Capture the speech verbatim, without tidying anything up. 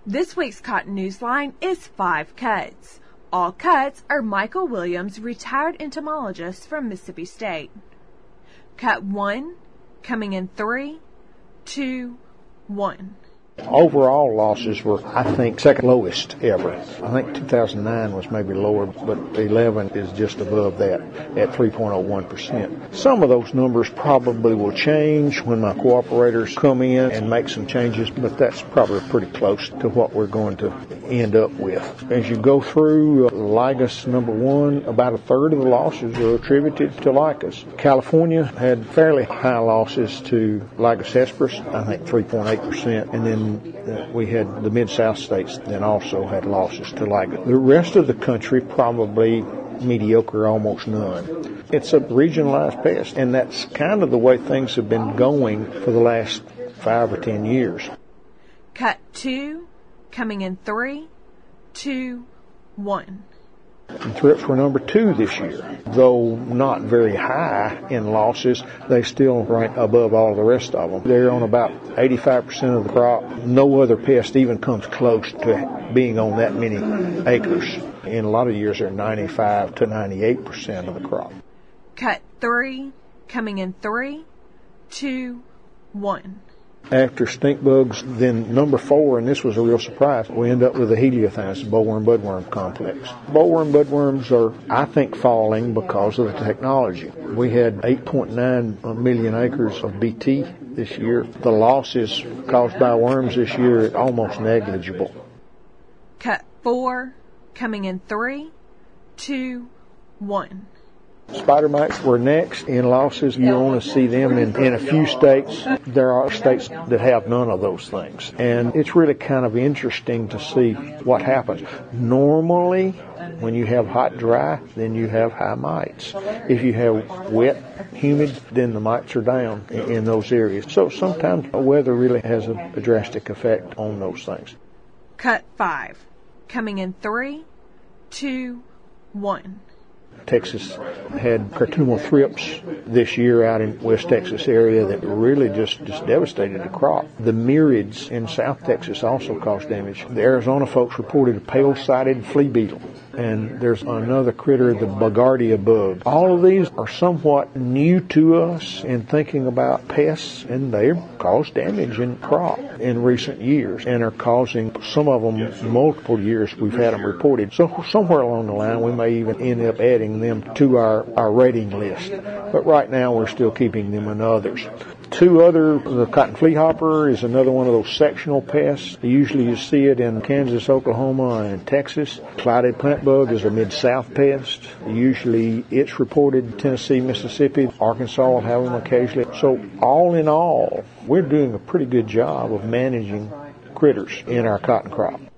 This week's Cotton Newsline is five cuts. All cuts are Michael Williams, retired entomologist from Mississippi State. Cut one, coming in three, two, one. Overall losses were, I think, second lowest ever. I think two thousand nine was maybe lower, but eleven is just above that at three point oh one percent. Some of those numbers probably will change when my cooperators come in and make some changes, but that's probably pretty close to what we're going to end up with. As you go through, uh, Lygus number one, about a third of the losses are attributed to Lygus. California had fairly high losses to Lygus hesperus, I think three point eight percent, and then Uh, we had the Mid-South states that also had losses to Lygus. The rest of the country probably mediocre, almost none. It's a regionalized pest, and that's kind of the way things have been going for the last five or ten years. Cut two, coming in three, two, one. And thrips were number two this year. Though not very high in losses, they still rank above all the rest of them. They're on about eighty-five percent of the crop. No other pest even comes close to being on that many acres. In a lot of years, they're ninety-five to ninety-eight percent of the crop. Cut three, coming in three, two, one. After stink bugs, then number four, and this was a real surprise, we end up with the heliothides, the bollworm budworm complex. Bollworm budworms are, I think, falling because of the technology. We had eight point nine million acres of B T this year. The losses caused by worms this year are almost negligible. Cut four, coming in three, two, one. Spider mites were next in losses. You only see them in, in a few states. There are states that have none of those things. And it's really kind of interesting to see what happens. Normally, when you have hot, dry, then you have high mites. If you have wet, humid, then the mites are down in, in those areas. So sometimes weather really has a, a drastic effect on those things. Cut five, coming in three, two, one. Texas had cartumal thrips this year out in West Texas area that really just, just devastated the crop. The mirids in South Texas also caused damage. The Arizona folks reported a pale-sided flea beetle. And there's another critter, the Bogardia bug. All of these are somewhat new to us in thinking about pests, and they've caused damage in crop in recent years and are causing some of them multiple years we've had them reported. So somewhere along the line we may even end up adding them to our, our rating list. But right now we're still keeping them in others. Two other, the cotton flea hopper is another one of those sectional pests. Usually you see it in Kansas, Oklahoma, and Texas. Clouded plant bug is a mid-south pest. Usually it's reported in Tennessee, Mississippi. Arkansas will have them occasionally. So all in all, we're doing a pretty good job of managing critters in our cotton crop.